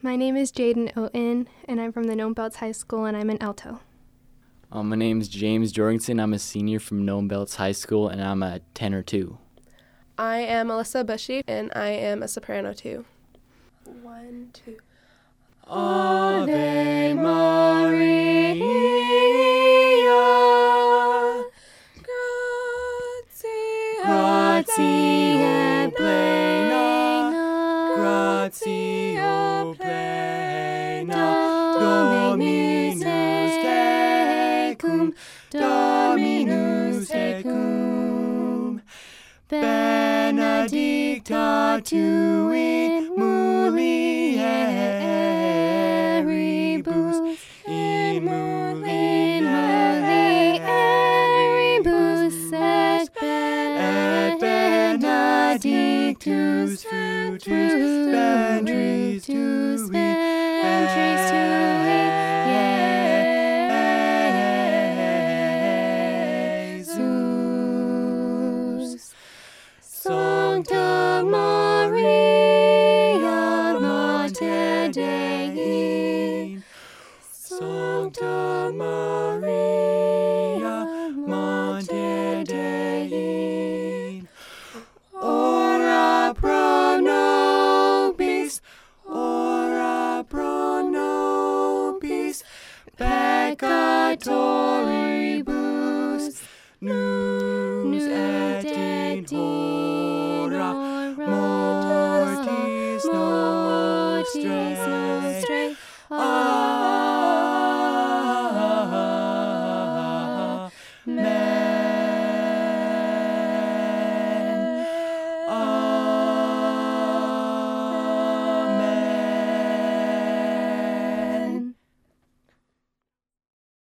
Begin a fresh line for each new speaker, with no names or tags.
My name is Jaden Oten, and I'm from the Nome Belts High School, and I'm an alto.
My name's James Jorgensen. I'm a senior from Nome Belts High School, and I'm a tenor too.
I am Alyssa Bushy, and I am a soprano too. 1, 2.
Ave Maria, gratia plena, gratia plena, Dominus tecum, Dominus tecum, benedicta tu in mulieribus, in mulieribus, et benedictus fructus ventris tui, Jesus. Sancta Maria, Mater Dei, Sancta Maria, Mater Dei, ora pro nobis, peccatoribus, nus et in hora mortis nostrae.